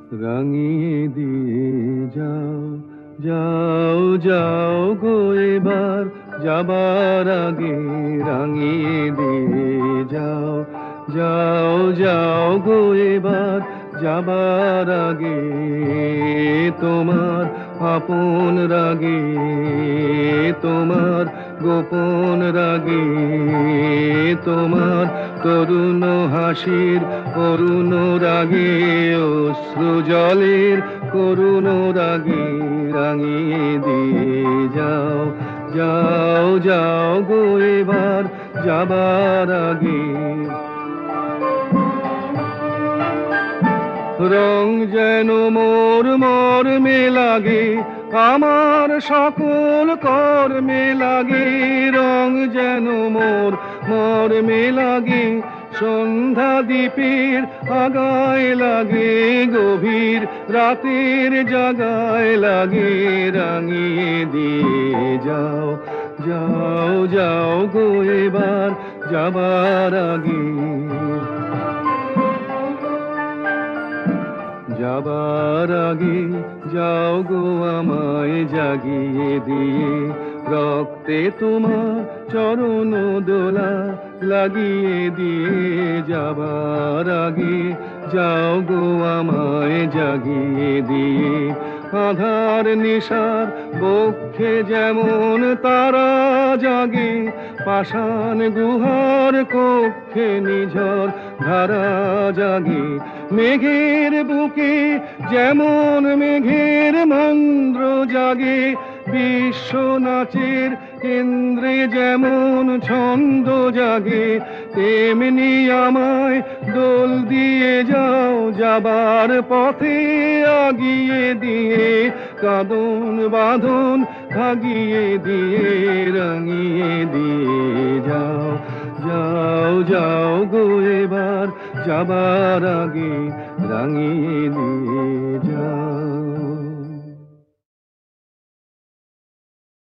রাঙিয়ে দিয়ে যাও, যাও যাও গো এবার, যাবার আগে রাঙিয়ে দিয়ে যাও, যাও যাও গো এবার, যাবার আগে তোমার আপন রাগে, তোমার গোপন রাগে, তোমার তরুণ হাসির করুণ রাগে, অশ্রু জলের করুণ রাগে রাঙিয়ে দিয়ে যাও, যাও যাও গো এবার, যাবার আগে। রং যেন মোর মর্মে লাগে, আমার সকল কর্মে লাগে, রং যেন মোর মর্মে লাগে, সন্ধ্যা দ্বীপের আগায় লাগে, গভীর রাতের জাগায় লাগে, রাঙিয়ে দিয়ে যাও, যাও যাও গো এবার, যাবার আগে। যাবার আগে যাও গো আমায় জাগিয়ে দিয়ে, রক্তে তোমার চরণ দোলা লাগিয়ে দিয়ে, যাবার আগে যাও গো আমায় জাগিয়ে দিয়ে, আধার নিশার বক্ষে যেমন তারা জাগে, পাষাণ গুহার কক্ষে নিঝর ধারা জাগে, মেঘের বুকে যেমন মেঘের মন্দ্র জাগে, বিশ্ব নাচের কেন্দ্রে যেমন ছন্দ জাগে, তেমনি আমায় দোল দিয়ে যাও, যাবার পথে আগিয়ে দিয়ে, কাঁদন বাঁধন ভাগিয়ে দিয়ে, রাঙিয়ে দিয়ে যাও, যাও যাও গো এবার, যাবার আগে রাঙিয়ে দিয়ে